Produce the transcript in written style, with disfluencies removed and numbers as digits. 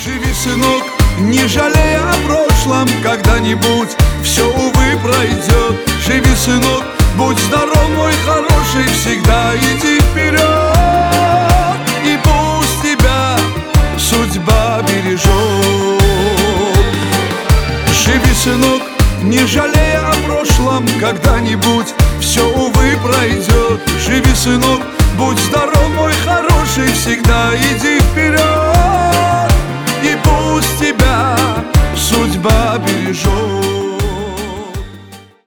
Живи, сынок, не жалея о прошлом, когда-нибудь все, увы, пройдет. Живи, сынок, будь здоров, мой хороший, всегда иди вперед. И пусть тебя судьба бережет. Живи, сынок, не жалея о прошлом, когда-нибудь все, увы, пройдет. Живи, сынок, будь здоров, мой хороший.